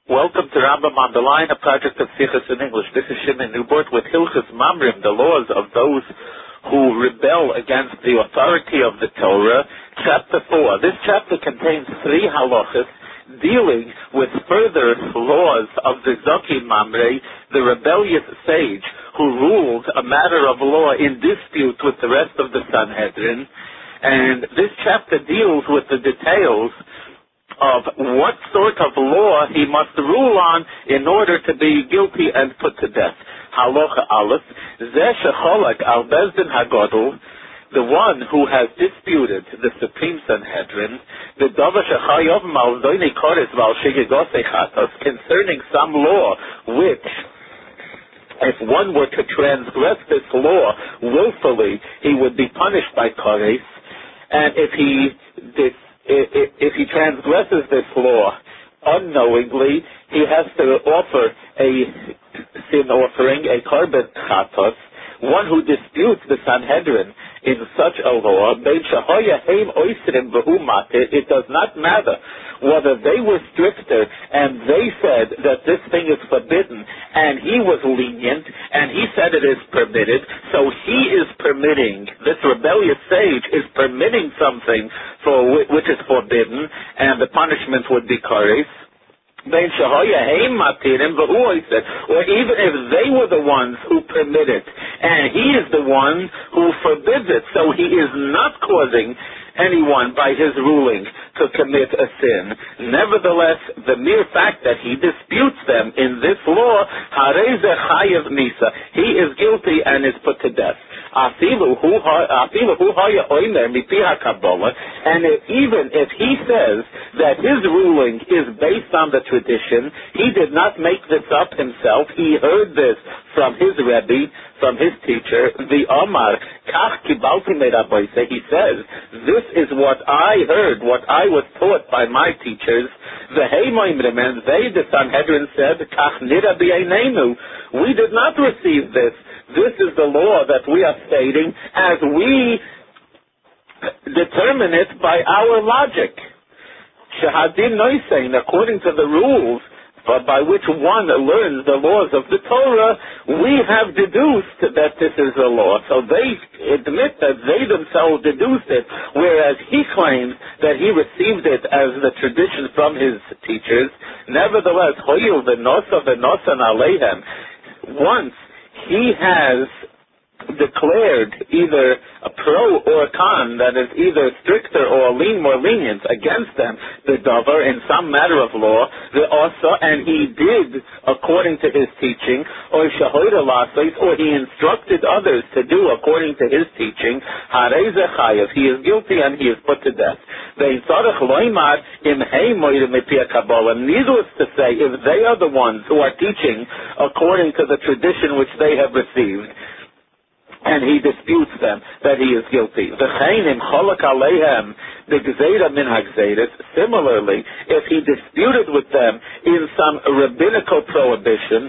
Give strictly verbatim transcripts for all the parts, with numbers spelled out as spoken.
Welcome to Rambam on the Line, a project of Sichos in English. This is Shimon Newport with Hilchos Mamrim, the laws of those who rebel against the authority of the Torah, chapter four. This chapter contains three halachas dealing with further laws of the Zoki Mamre, the rebellious sage who ruled a matter of law in dispute with the rest of the Sanhedrin. And this chapter deals with the details of what sort of law he must rule on in order to be guilty and put to death. Halacha Aleph, Zeh shecholak al Bezdin Hagodol, the one who has disputed the Supreme Sanhedrin, the Dava shechayov mal doini kores val shigigosei chatos, concerning some law which, if one were to transgress this law willfully, he would be punished by kores, and if he did If he transgresses this law unknowingly, he has to offer a sin offering, a korban chatos. One who disputes the Sanhedrin in such a law, it does not matter whether they were stricter and they said that this thing is forbidden and he was lenient and he said it is permitted, so he is permitting, this rebellious sage is permitting something for which is forbidden, and the punishment would be kares. Or even if they were the ones who permit it, and he is the one who forbids it, so he is not causing anyone by his ruling to commit a sin. Nevertheless, the mere fact that he disputes them in this law, he is guilty and is put to death. And even if he says that his ruling is based on the tradition, he did not make this up himself. He heard this from his Rebbe, from his teacher, the Omar. He says, this is what I heard, what I was taught by my teachers. The and they, the Sanhedrin, said, we did not receive this. This is the law that we are stating as we determine it by our logic. Shahadin Noisein, according to the rules by which one learns the laws of the Torah, we have deduced that this is a law. So they admit that they themselves deduced it, whereas he claims that he received it as the tradition from his teachers. Nevertheless, Hoyil v'nosa v'nosan aleihem, once he has declared either a pro or a con, that is either stricter or lean more lenient against them, the davar in some matter of law, the also, and he did according to his teaching, or shahoida lasos, or he instructed others to do according to his teaching, harei zechayev, he is guilty and he is put to death. Needless to say, if they are the ones who are teaching according to the tradition which they have received, and he disputes them, that he is guilty. Similarly, if he disputed with them in some rabbinical prohibition,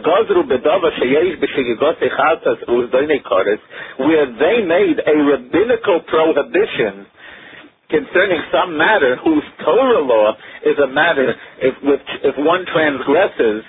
where they made a rabbinical prohibition concerning some matter whose Torah law is a matter, if, which, if one transgresses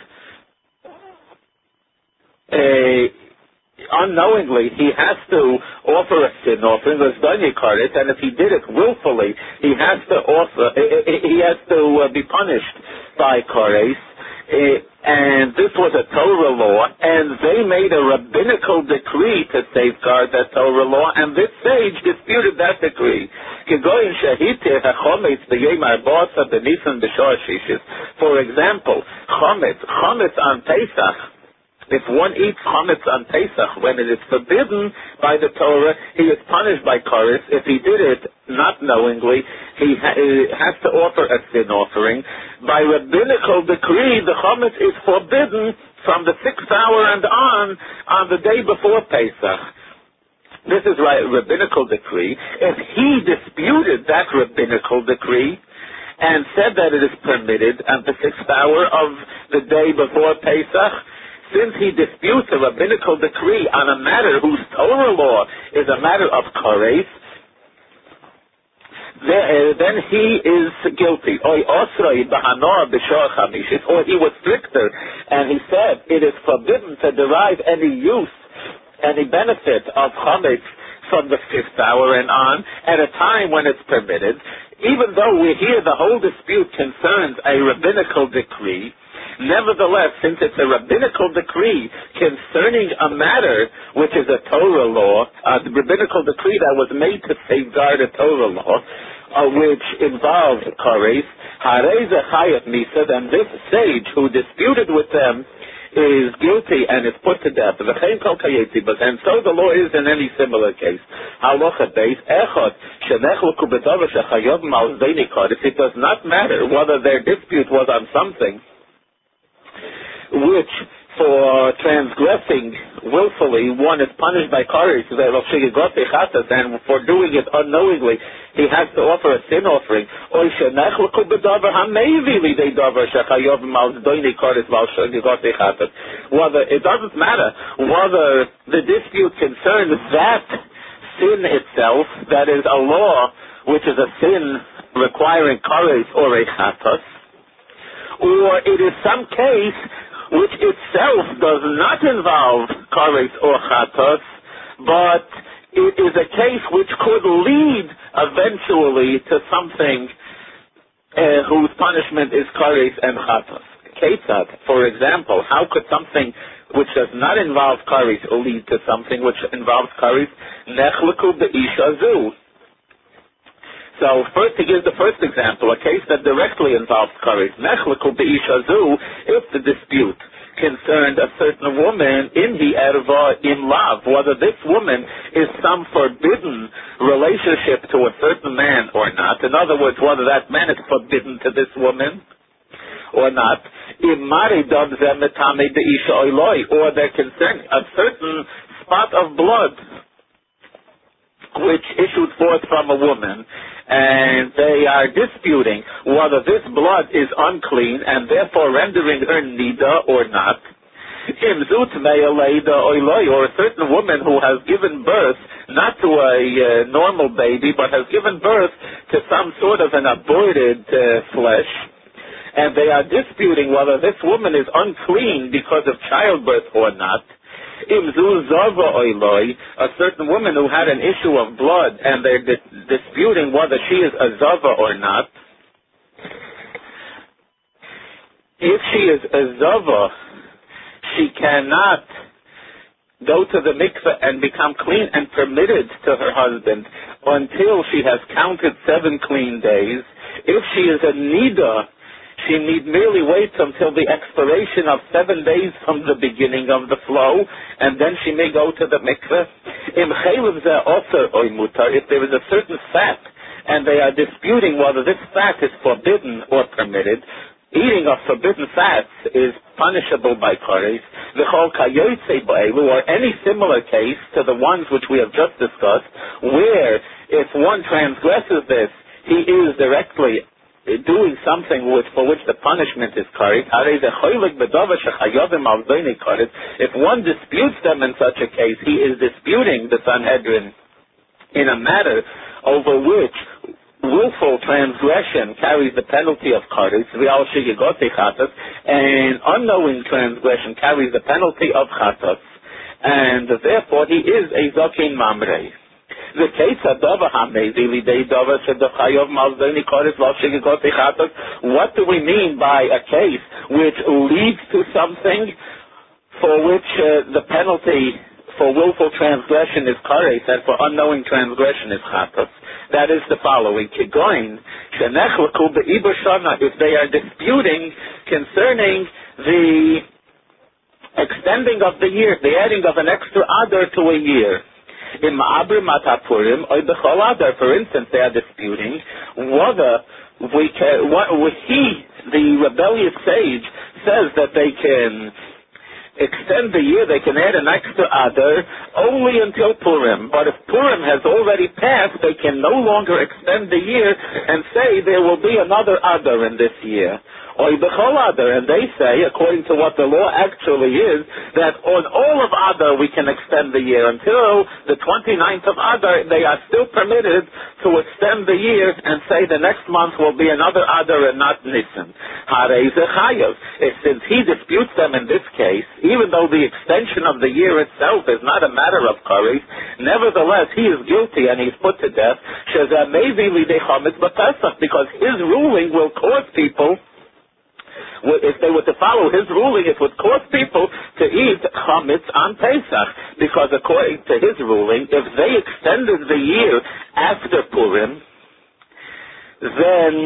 a unknowingly, he has to offer a sin offering, and if he did it willfully, he has to offer, he has to be punished by kares. And this was a Torah law, and they made a rabbinical decree to safeguard that Torah law, and this sage disputed that decree. For example, chometz, chometz on Pesach. If one eats chometz on Pesach when it is forbidden by the Torah, he is punished by kares. If he did it not knowingly, he, ha- he has to offer a sin offering. By rabbinical decree, the chometz is forbidden from the sixth hour and on, on the day before Pesach. This is right, rabbinical decree. If he disputed that rabbinical decree and said that it is permitted at the sixth hour of the day before Pesach, since he disputes a rabbinical decree on a matter whose Torah law is a matter of kares, then he is guilty. Or he was stricter, and he said it is forbidden to derive any use, any benefit of chametz from the fifth hour and on, at a time when it's permitted. Even though we hear the whole dispute concerns a rabbinical decree, nevertheless, since it's a rabbinical decree concerning a matter which is a Torah law, a rabbinical decree that was made to safeguard a Torah law, uh, which involved kares, harei ze chayat misa, then this sage who disputed with them is guilty and is put to death. And so the law is in any similar case. It does not matter whether their dispute was on something which, for transgressing willfully, one is punished by kares, and for doing it unknowingly, he has to offer a sin offering. Whether it doesn't matter whether the dispute concerns that sin itself, that is a law which is a sin requiring kares or a chatas, or it is some case which itself does not involve kares or chatas, but it is a case which could lead eventually to something uh, whose punishment is kares and chatas. Ketzad, for example, how could something which does not involve kares lead to something which involves kares? Nechleku be'isha zu. So first he gives the first example, a case that directly involves kares. Nechleku be'isha zu, if the dispute concerned a certain woman in the erva in love, whether this woman is some forbidden relationship to a certain man or not. In other words, whether that man is forbidden to this woman or not. Or they're concerned a certain spot of blood which issued forth from a woman, and they are disputing whether this blood is unclean and therefore rendering her nida or not. Or a certain woman who has given birth not to a uh, normal baby, but has given birth to some sort of an aborted uh, flesh, and they are disputing whether this woman is unclean because of childbirth or not. A certain woman who had an issue of blood, and they're dis- disputing whether she is a zava or not. If she is a zava, she cannot go to the mikveh and become clean and permitted to her husband until she has counted seven clean days. If she is a nida, she need merely wait until the expiration of seven days from the beginning of the flow, and then she may go to the mikveh. If there is a certain fat, and they are disputing whether this fat is forbidden or permitted, eating of forbidden fats is punishable by kares. Or any similar case to the ones which we have just discussed, where if one transgresses this, he is directly doing something which, for which the punishment is kares. If one disputes them in such a case, he is disputing the Sanhedrin in a matter over which willful transgression carries the penalty of kares, and unknowing transgression carries the penalty of chatas, and therefore he is a zakin mamrei. The case of Dava Hamezi, Dava Shadachayov Malzoni Koris Valshigagotichatos. What do we mean by a case which leads to something for which uh, the penalty for willful transgression is kares and for unknowing transgression is chatos? That is the following: Kigoin Shenechleku be'iber shana. If they are disputing concerning the extending of the year, the adding of an extra adar to a year. In Ma'abr Matapurim, or Bechol Adar, for instance, they are disputing whether we can, what, he, the rebellious sage, says that they can extend the year, they can add an extra Adar only until Purim. But if Purim has already passed, they can no longer extend the year and say there will be another Adar in this year. Oy b'chol Adar. And they say, according to what the law actually is, that on all of Adar we can extend the year. Until the twenty-ninth of Adar, they are still permitted to extend the year and say the next month will be another Adar and not Nisan. Harei ze chayav. Since he disputes them in this case, even though the extension of the year itself is not a matter of kares, nevertheless he is guilty and he's put to death. Shezeh maybe lidei chametz b'Pesach, because his ruling will cause people, if they were to follow his ruling, it would cause people to eat chametz on Pesach, because according to his ruling, if they extended the year after Purim, then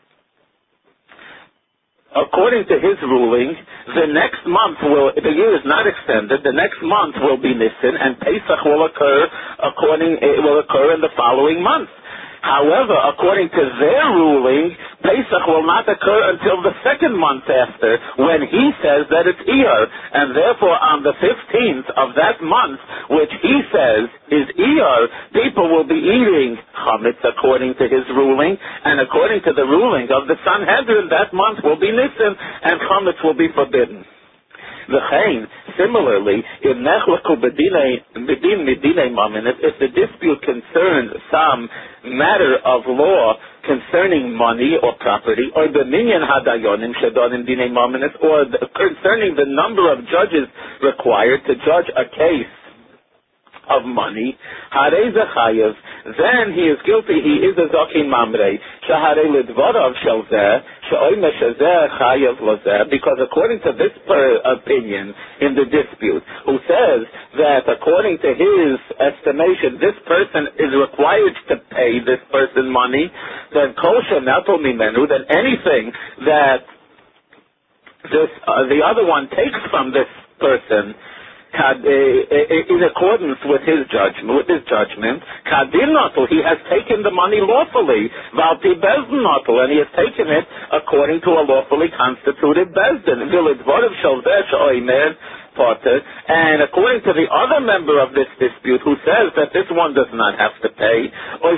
according to his ruling, the next month will, the year is not extended, the next month will be Nisan, and Pesach will occur according, it will occur in the following month. However, according to their ruling, Pesach will not occur until the second month after, when he says that it's Iyar. And therefore, on the fifteenth of that month, which he says is Iyar, people will be eating chametz according to his ruling, and according to the ruling of the Sanhedrin, that month will be Nisan, and chametz will be forbidden. V'chein, similarly, if nechlaku b'din midinei mammon, if the dispute concerns some matter of law concerning money or property, or b'minyan hadayonim shedonim dinei mammon, or the, concerning the number of judges required to judge a case of money, harei zachayev, then he is guilty, he is a zokin mamrei, shaharei lidvarav shelzeh, she'oime shezeh chayev lozeh, because according to this per opinion in the dispute, who says that according to his estimation, this person is required to pay this person money, then kol shenato mimenu, then anything that this, uh, the other one takes from this person, in accordance with his judgment, with his judgment, kadin notel, he has taken the money lawfully, valti bezdin notel, and he has taken it according to a lawfully constituted bezdin. Vilidvorav shalzeh she'oimer potter, and according to the other member of this dispute who says that this one does not have to pay, or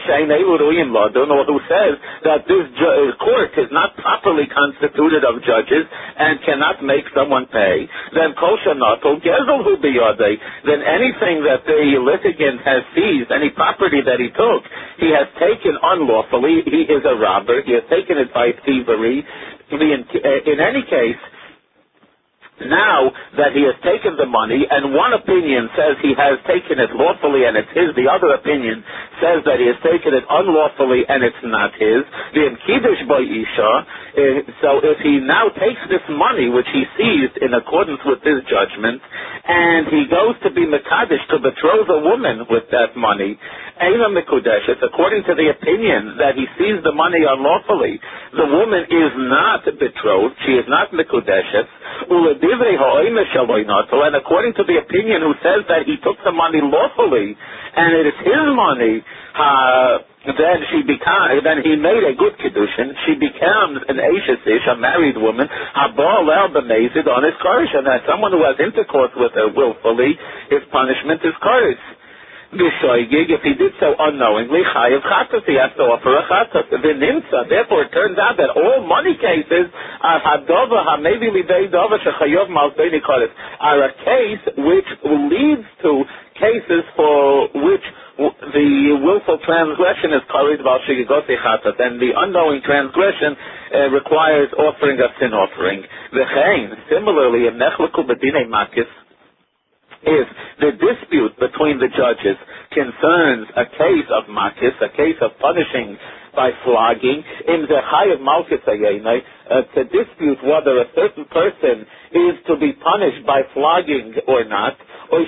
who says that this ju- court is not properly constituted of judges and cannot make someone pay, then kosher notel gezel hu biyadei, then anything that the litigant has seized, any property that he took, he has taken unlawfully. He is a robber. He has taken it by thievery. In any case, now that he has taken the money, and one opinion says he has taken it lawfully and it's his, the other opinion says that he has taken it unlawfully and it's not his, the kiddush by Isha, so if he now takes this money, which he seized in accordance with his judgment, and he goes to be Mekadesh, to betroth a woman with that money, Eina Mekudeshes, according to the opinion that he seized the money unlawfully, the woman is not betrothed, she is not Mekudeshes, and according to the opinion who says that he took the money lawfully, and it is his money, uh, then she becomes, then he made a good kiddushin. She becomes an Eishes Ish, a married woman, habal el b'mezid on his karish, and that someone who has intercourse with her willfully, his punishment is karish. B'shoigig, if he did so unknowingly, chayav chatas, he has to offer a chatas. V'nimtza, therefore it turns out that all money cases are hadova, ha-maybe lidei dova, shechayav malzbeini kares, are a case which leads to cases for which the willful transgression is kares val shigigosi chatas, and the unknowing transgression uh, requires offering a sin offering. V'chein, similarly, in nechlaku b'dinei makis, if the dispute between the judges concerns a case of makis, a case of punishing by flogging, in the chayav malchus ayinai, to dispute whether a certain person is to be punished by flogging or not, or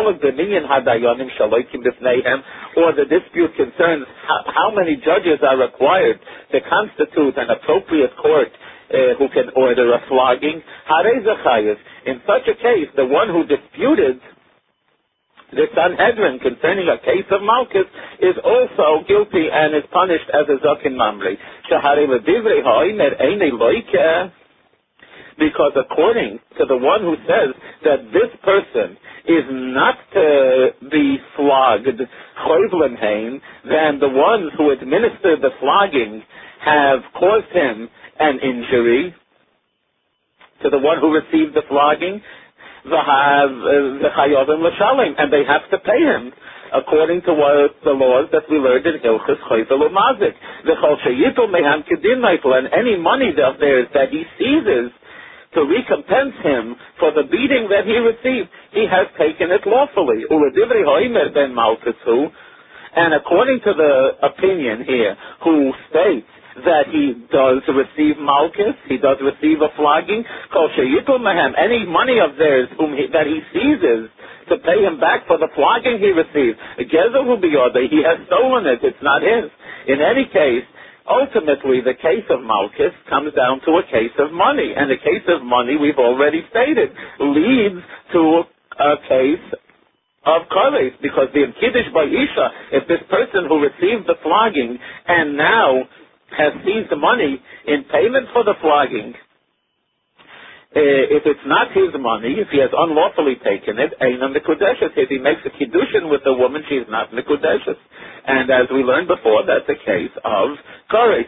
the dispute concerns how, how many judges are required to constitute an appropriate court Uh, who can order a flogging. In such a case, the one who disputed the Sanhedrin concerning a case of Malchus is also guilty and is punished as a Zokin Mamri. Because according to the one who says that this person is not to be flogged, then the ones who administer the flogging have caused him an injury to the one who received the flogging, the chayovim l'shalim, and they have to pay him according to what the laws that we learned in Hilchos Chayzel Umazik. The chol sheyitul mehan kedin meifel, and any money of theirs that he seizes to recompense him for the beating that he received, he has taken it lawfully. Uladivri hoimer ben malkutzu, and according to the opinion here, who states that he does receive malchus, he does receive a flogging, kol sheyitul mehem, any money of theirs whom he, that he seizes to pay him back for the flogging he received, gezel hu biyodeh, he has stolen it, it's not his. In any case, ultimately the case of malchus comes down to a case of money, and the case of money, we've already stated, leads to a case of kares, because the kiddush by isha, if this person who received the flogging and now has seized the money in payment for the flogging, uh, if it's not his money, if he has unlawfully taken it, eina mikudeshes. If he makes a kiddushin with the woman, she is not mikudeshes. And as we learned before, that's a case of kares.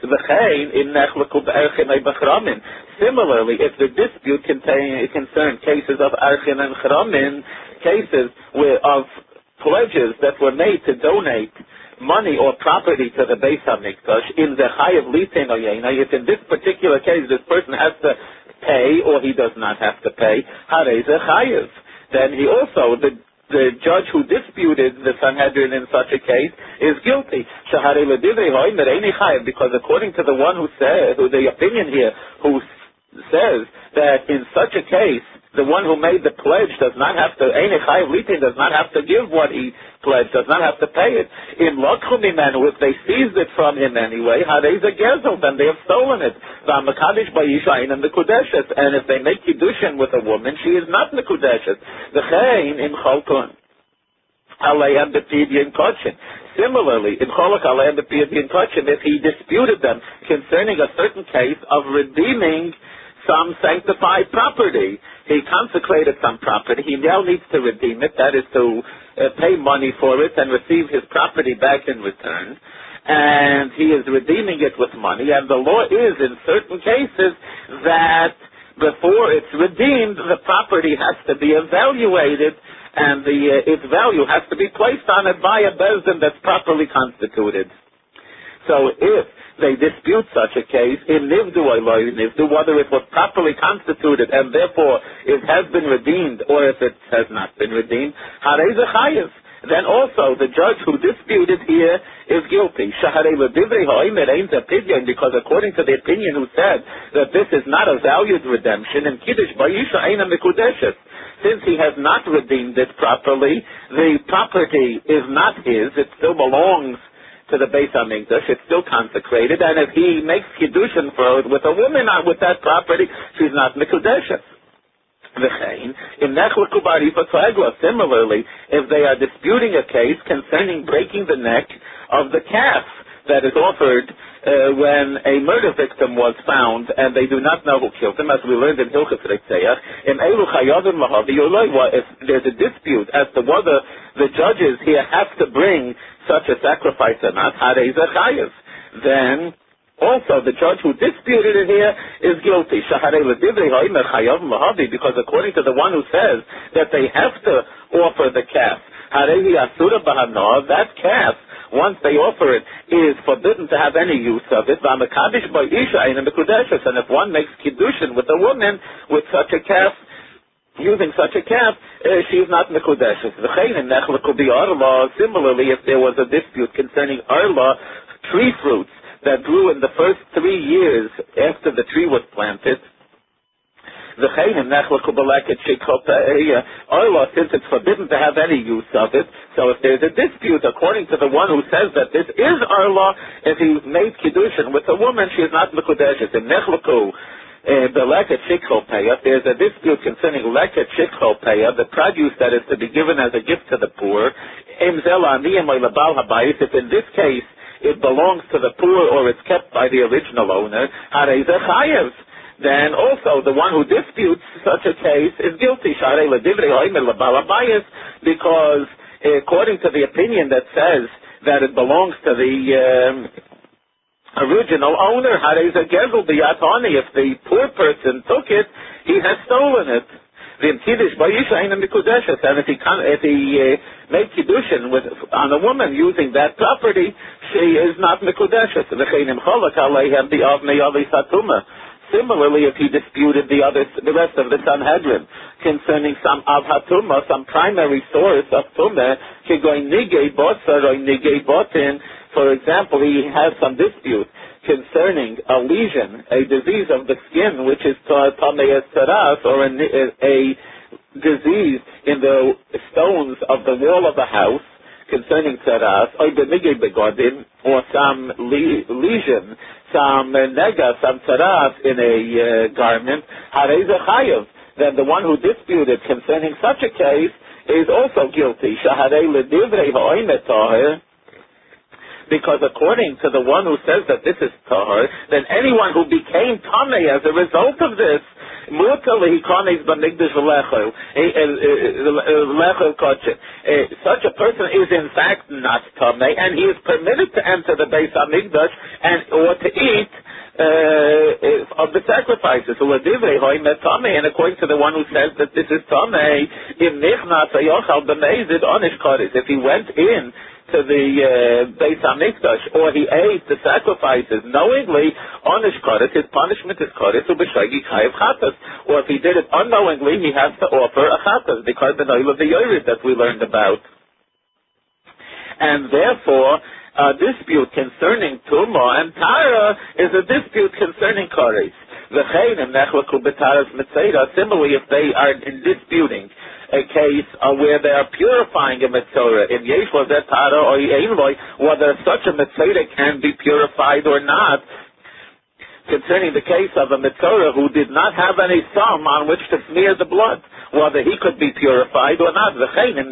Similarly, if the dispute contain, concerned cases of archin and chramin, cases where, of pledges that were made to donate money or property to the Beis HaMikdash, in the chayav litin oyena, if in this particular case this person has to pay or he does not have to pay, harei ze chayav. Then he also, the the judge who disputed the Sanhedrin in such a case is guilty. Shaharei l'divrei hoimer eini chayav, because according to the one who said, who the opinion here, who says that in such a case, the one who made the pledge does not have to, eini chayav litin, does not have to give what he pledged, does not have to pay it. In lokhu mimenu, if they seized it from him anyway, harei ze gezel, then they have stolen it. V'hamakadosh ba'isha eina mikudeshes, and if they make kiddushin with a woman, she is not mikudeshes. V'chein im cholkon aleihem b'pidyin kochin. Similarly, in cholok aleihem b'pidyin kochin, if he disputed them concerning a certain case of redeeming some sanctified property, he consecrated some property, he now needs to redeem it, that is to uh, pay money for it and receive his property back in return, and he is redeeming it with money, and the law is, in certain cases, that before it's redeemed, the property has to be evaluated, and the, uh, its value has to be placed on it by a bezdin that's properly constituted. So if they dispute such a case, in nivdu oiloi nivdu, whether it was properly constituted and therefore it has been redeemed or if it has not been redeemed, harei ze chayav. Then also the judge who disputed here is guilty. Shaharei l'divrei ha'omer ein ze pidyon, because according to the opinion who said that this is not a valued redemption, and kiddush ba'isha eina mikudeshes, since he has not redeemed it properly, the property is not his, it still belongs to the Beis HaMikdash, it's still consecrated, and if he makes kiddushin for it with a woman on with that property, she's not mikudeshes. Similarly, if they are disputing a case concerning breaking the neck of the calf that is offered uh, when a murder victim was found and they do not know who killed him, as we learned in Hilchos Reitzeach, if there's a dispute as to whether the judges here have to bring such a sacrifice or not, harei ze chayav, then also the judge who disputed it here is guilty. Shaharei l'divrei ha'omer chayav lahavi, because according to the one who says that they have to offer the calf, harei hi asura b'hanoah, that calf, once they offer it, is forbidden to have any use of it. V'hamakadosh ba'isha eina mikudeshes, and if one makes kiddushin with a woman with such a calf, using such a calf, uh, she is not mikudeshes. Similarly, if there was a dispute concerning arla, tree fruits that grew in the first three years after the tree was planted, arla, since it's forbidden to have any use of it, so if there's a dispute, according to the one who says that this is arla, if he made kiddushin with a woman, she is not mikudeshes. In nechleku, Uh, the leket shikol payah, there's a dispute concerning leket shikol payah, the produce that is to be given as a gift to the poor. If in this case it belongs to the poor or it's kept by the original owner, harei ze chayav. Then also the one who disputes such a case is guilty. Shaharei l'divrei ha'omer lebal habayis, because uh, according to the opinion that says that it belongs to the um, original owner. Harei ze gezel b'yad honi. If the poor person took it, he has stolen it. And if he, can, if he uh, made kiddushin with on a woman using that property, she is not mikudeshes. Similarly, if he disputed the other, the rest of the Sanhedrin concerning some av hatuma, some primary source of tumah, going nigei bosar or nigei botin, for example, he has some dispute concerning a lesion, a disease of the skin, which is tamei saras, or a, a disease in the stones of the wall of the house, concerning saras, or benigei begodin, or some le- lesion, some nega, some saras in a uh, garment, harei ze chayav. Then the one who disputed concerning such a case is also guilty. Shaharei ledivrei ha'oimet tahir. Because according to the one who says that this is tahor, then anyone who became tamei as a result of this, such a person is in fact not tamei, and he is permitted to enter the Beis Hamikdash and or to eat uh, of the sacrifices. And according to the one who says that this is tamei, if he went in to the uh, Beis Hamikdash, or he ate the sacrifices knowingly, onish kodesh, his punishment is kodesh, ubeshagi chayav chatas. Or if he did it unknowingly, he has to offer a chatas, because the oil of the yorid that we learned about. And therefore, a dispute concerning tumah and tara is a dispute concerning kodesh. Similarly, if they are in disputing a case uh, where they are purifying a mitzvah, in yesh lozeh tara or yein loy, whether such a mitzvah can be purified or not, concerning the case of a mitzvah who did not have any sum on which to smear the blood, whether he could be purified or not. So in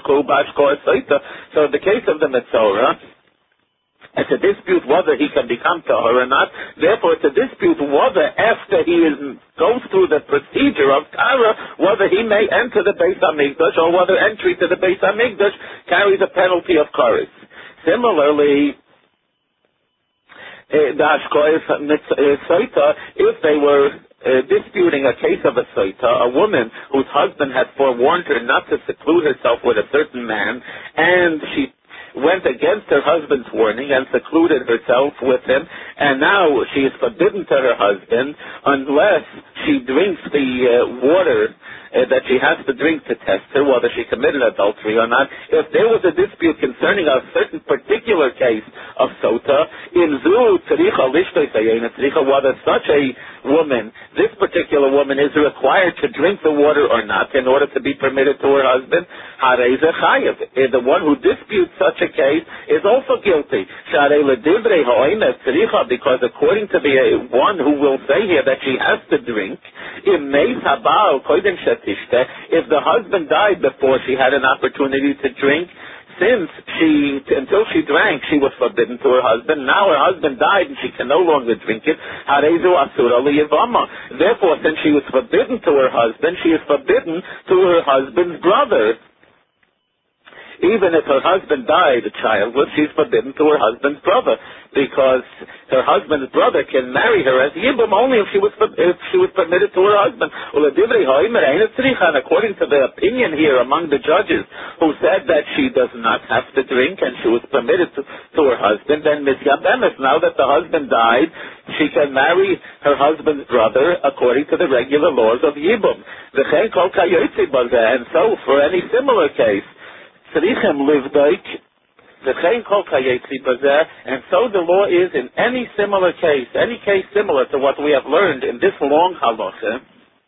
the case of the mitzvah, it's a dispute whether he can become tahor or not. Therefore, it's a dispute whether after he is, goes through the procedure of tara, whether he may enter the Beis Hamikdash, or whether entry to the Beis Hamikdash carries a penalty of kares. Similarly, the hashkois soita, if they were Uh, disputing a case of a soita, a woman whose husband had forewarned her not to seclude herself with a certain man, and she went against her husband's warning and secluded herself with him, and now she is forbidden to her husband unless she drinks the uh, water uh, that she has to drink to test her whether she committed adultery or not. If there was a dispute concerning a certain particular case of sota, in zu tzricha lishtoy sayena tzricha, whether such a woman, this particular woman, is required to drink the water or not in order to be permitted to her husband, harei ze chayav. The one who disputes such a case is also guilty. Sharei ledivrei ha'oimet tzricha, because according to the one who will say here that she has to drink, im meis habal koidem shetishte, if the husband died before she had an opportunity to drink, since she, until she drank, she was forbidden to her husband. Now her husband died and she can no longer drink it. Harezu asura liyavama. Therefore, since she was forbidden to her husband, she is forbidden to her husband's brother. Even if her husband died childless, she's forbidden to her husband's brother, because her husband's brother can marry her as yibum only if she was if she was permitted to her husband. And according to the opinion here among the judges who said that she does not have to drink and she was permitted to, to her husband, then misyabemis, now that the husband died, she can marry her husband's brother according to the regular laws of yibum. And so for any similar case, and so the law is in any similar case, any case similar to what we have learned in this long halacha.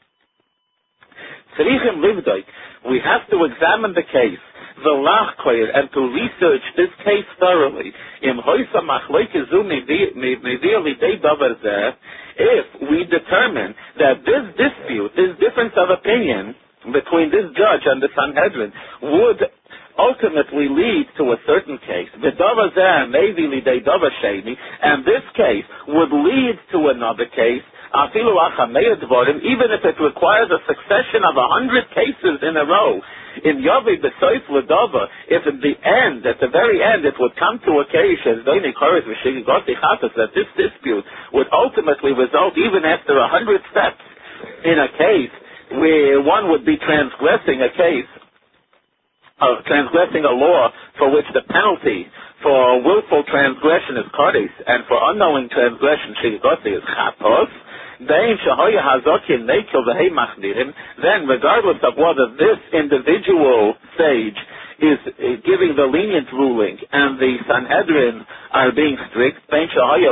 We have to examine the case, and to research this case thoroughly. If we determine that this dispute, this difference of opinion between this judge and the Sanhedrin would ultimately lead to a certain case, and this case would lead to another case, even if it requires a succession of a hundred cases in a row. In Yavi B'Soif L'Dova, if at the end, at the very end, it would come to a case as that this dispute would ultimately result, even after a hundred steps, in a case where one would be transgressing a case, of transgressing a law for which the penalty for willful transgression is kares, and for unknowing transgression shigoti is chatos, then regardless of whether this individual sage is giving the lenient ruling and the Sanhedrin are being strict, or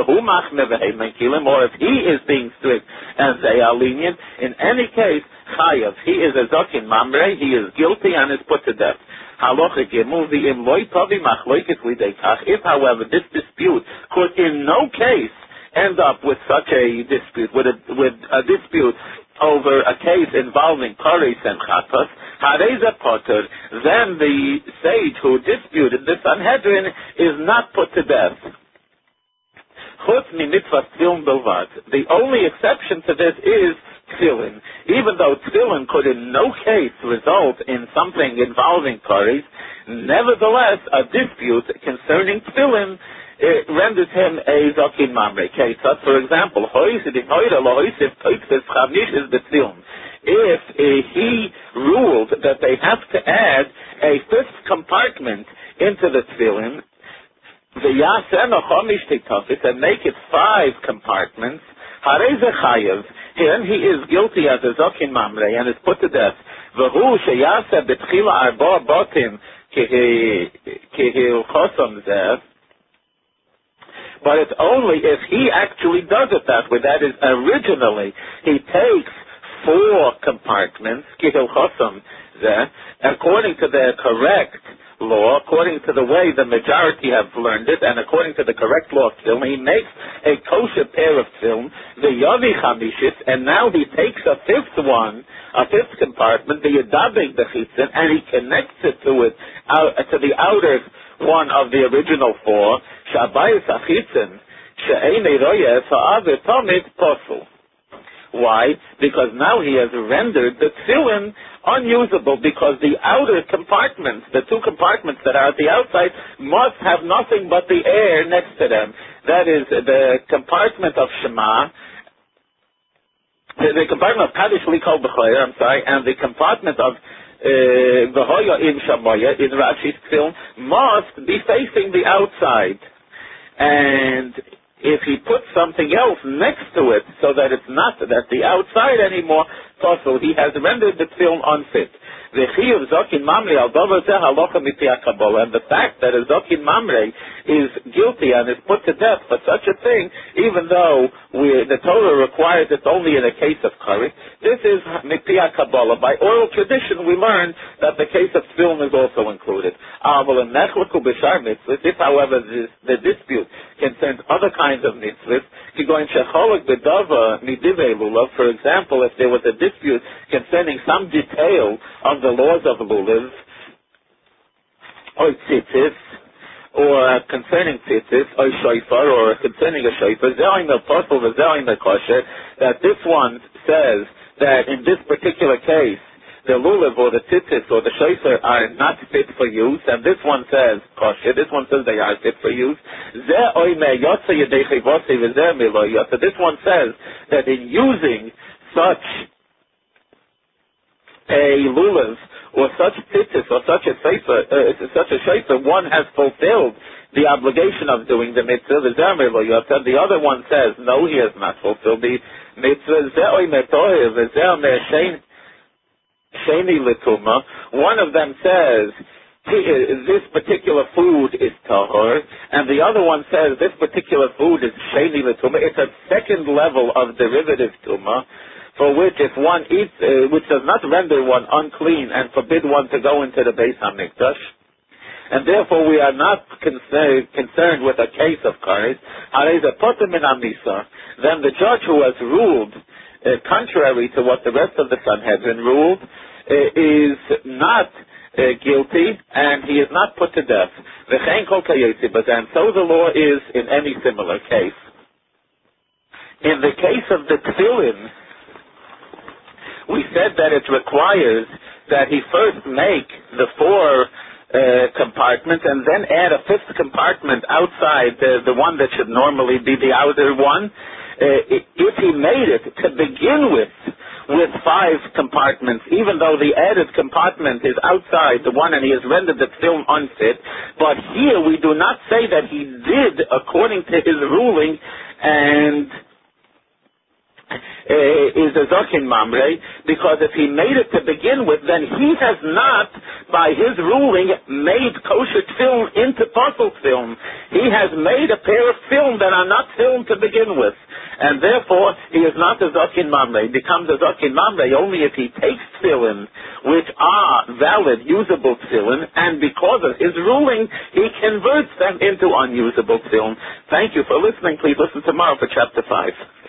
if he is being strict and they are lenient, in any case, chayav, he is a zokin mamre, he is guilty and is put to death. If, however, this dispute could in no case end up with such a dispute, with a, with a dispute over a case involving kares and chatos, hareza potter, then the sage who disputed the Sanhedrin is not put to death. Chutz mi mitzvah tefillin bilvad. The only exception to this is tefillin. Even though tefillin could in no case result in something involving kares, nevertheless, a dispute concerning tefillin it renders him a zokin mamre. Okay, so for example, if uh, he ruled that they have to add a fifth compartment into the tefillin, and make it five compartments, then he is guilty as a zokin mamre and is put to death. But it's only if he actually does it that way. That is, originally, he takes four compartments, according to the correct law, according to the way the majority have learned it, and according to the correct law of film, he makes a kosher pair of film, the Yavi Chamishis, and now he takes a fifth one, a fifth compartment, the Yadabig Bechitzin, and he connects it to it, out, to the outer one of the original four, Shabayis Achitzin, She'enei Royeh, Ha'avir Tomit Posel. Why? Because now he has rendered the tefillin unusable, because the outer compartments, the two compartments that are at the outside, must have nothing but the air next to them. That is, the compartment of Shema, the, the compartment of Kaddish Likol B'Choyer, I'm sorry, and the compartment of V'hoya in Shamoya, in Rashi's film, must be facing the outside. And if he puts something else next to it, so that it's not at the outside anymore, possible, he has rendered the film unfit. And the fact that a Zokin Mamre is guilty and is put to death for such a thing, even though we, the Torah requires it only in a case of kares, this is Mipia Kabbalah. By oral tradition, we learn that the case of film is also included. If, however, this, the dispute concerns other kinds of mitzvahs, for example, if there was a dispute concerning some detail of the laws of lulav, or tzitzis, or uh, concerning tzitzis, or shofar, or concerning a shofar, that this one says that in this particular case, the lulav or the tzitzis or the shofar are not fit for use, and this one says kosher, this one says they are fit for use. This one says that in using such a lulav or such tzitzis or such a shofar, uh, such a shofar, one has fulfilled the obligation of doing the mitzvah. The other one says no, he has not fulfilled the mitzvah. Sheni Lituma. One of them says this particular food is tahor, and the other one says this particular food is Sheni Lituma. It's a second level of derivative tuma, for which if one eats, uh, which does not render one unclean and forbid one to go into the Beis HaMikdash. And therefore we are not concerned, concerned with a case of kares. Then the judge who has ruled Uh, contrary to what the rest of the Sanhedrin ruled, uh, is not uh, guilty, and he is not put to death. And so the law is in any similar case. In the case of the tefillin, we said that it requires that he first make the four uh, compartments and then add a fifth compartment outside the, the one that should normally be the outer one. Uh, if he made it to begin with, with five compartments, even though the added compartment is outside the one and he has rendered the film unfit, but here we do not say that he did according to his ruling and Uh, is a Zokin Mamre, because if he made it to begin with, then he has not, by his ruling, made kosher film into puzzle film. He has made a pair of film that are not film to begin with. And therefore, he is not a Zokin Mamre. He becomes a Zokin Mamre only if he takes tefillin, which are valid, usable tefillin, and because of his ruling, he converts them into unusable film. Thank you for listening. Please listen tomorrow for Chapter five.